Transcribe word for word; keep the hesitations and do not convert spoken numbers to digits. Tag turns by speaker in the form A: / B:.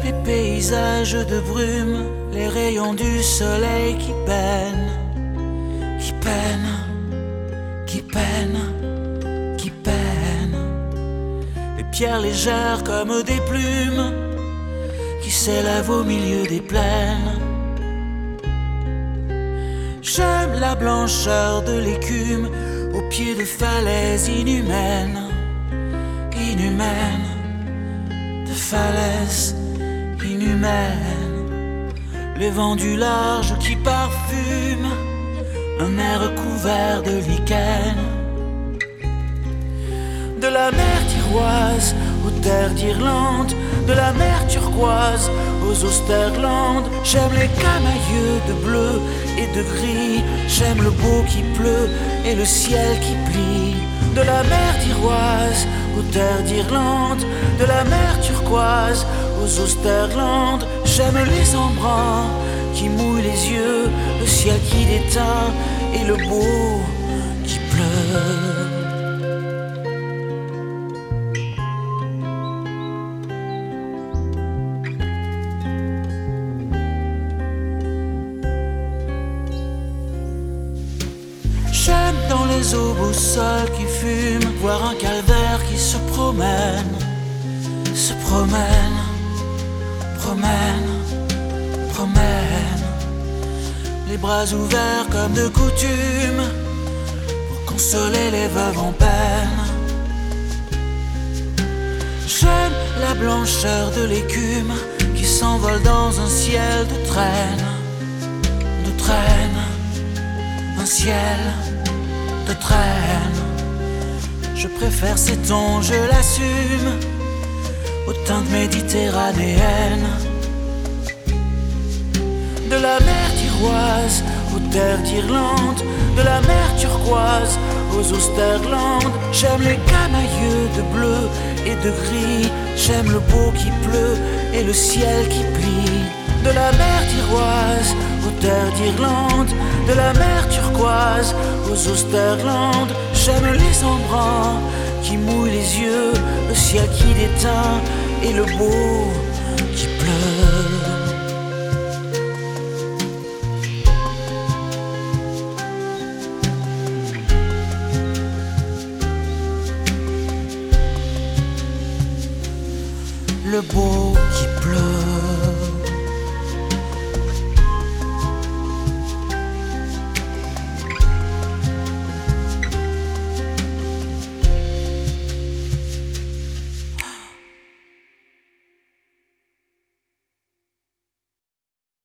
A: les paysages de brume, les rayons du soleil qui peinent, qui peinent, qui peinent, qui peinent. Les pierres légères comme des plumes qui s'élèvent au milieu des plaines. J'aime la blancheur de l'écume au pied de falaises inhumaines, inhumaines, de falaises inhumaines. Les vents du large qui parfument un air couvert de lichen. De la mer tiroise aux terres d'Irlande, de la mer turquoise aux Austerlandes. J'aime les camailleux de bleu et de gris, j'aime le beau qui pleut et le ciel qui plie. De la mer tiroise aux terres d'Irlande, de la mer turquoise aux Austerlandes. J'aime les embruns qui mouillent les yeux, le ciel qui déteint et le beau qui pleut. J'aime dans les eaux boussoles qui fument, voir un calvaire qui se promène, se promène, promène, promène. Les bras ouverts comme de coutume pour consoler les veuves en peine. J'aime la blancheur de l'écume qui s'envole dans un ciel de traîne, de traîne, un ciel de traîne. Je préfère ces tons, je l'assume, aux teintes méditerranéennes. De la mer tiroise aux terres d'Irlande, de la mer turquoise aux Austerlandes. J'aime les camailleux de bleu et de gris, j'aime le beau qui pleut et le ciel qui plie. De la mer tiroise aux terres d'Irlande, de la mer turquoise aux Austerlandes. J'aime les embruns qui mouillent les yeux, le ciel qui déteint et le beau qui pleut.